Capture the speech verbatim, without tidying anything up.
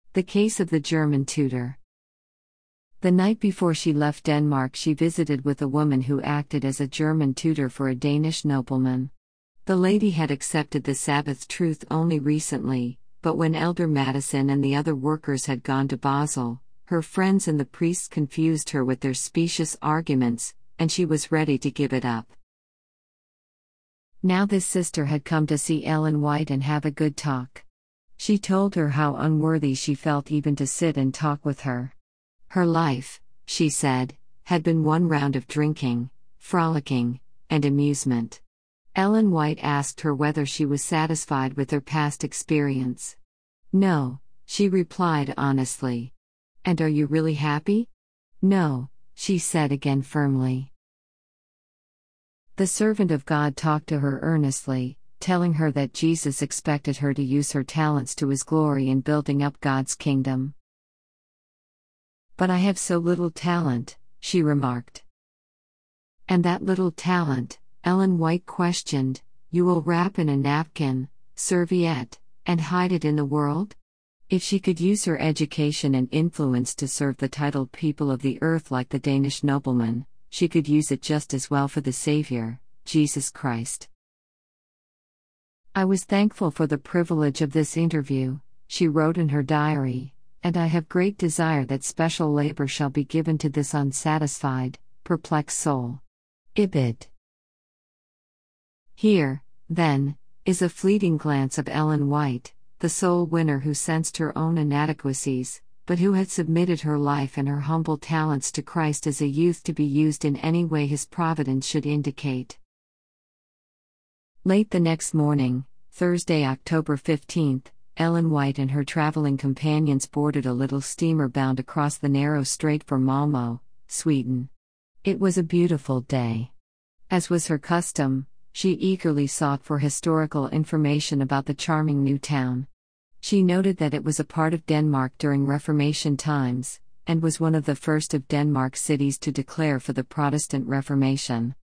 The case of the German tutor. The night before she left Denmark, she visited with a woman who acted as a German tutor for a Danish nobleman. The lady had accepted the Sabbath truth only recently, but when Elder Madison and the other workers had gone to Basel, her friends and the priests confused her with their specious arguments, and she was ready to give it up. Now this sister had come to see Ellen White and have a good talk. She told her how unworthy she felt even to sit and talk with her. Her life, she said, had been one round of drinking, frolicking, and amusement. Ellen White asked her whether she was satisfied with her past experience. No, she replied honestly. And are you really happy? No, she said again firmly. The servant of God talked to her earnestly, telling her that Jesus expected her to use her talents to His glory in building up God's kingdom. But I have so little talent, she remarked. And that little talent, Ellen White questioned, you will wrap in a napkin, serviette, and hide it in the world? If she could use her education and influence to serve the titled people of the earth like the Danish nobleman, she could use it just as well for the Savior, Jesus Christ. I was thankful for the privilege of this interview, she wrote in her diary, and I have great desire that special labor shall be given to this unsatisfied, perplexed soul. Ibid. Here, then, is a fleeting glance of Ellen White, the soul winner who sensed her own inadequacies, but who had submitted her life and her humble talents to Christ as a youth to be used in any way His providence should indicate. Late the next morning, Thursday, October fifteenth, Ellen White and her traveling companions boarded a little steamer bound across the narrow strait for Malmö, Sweden. It was a beautiful day. As was her custom, she eagerly sought for historical information about the charming new town. She noted that it was a part of Denmark during Reformation times, and was one of the first of Denmark's cities to declare for the Protestant Reformation.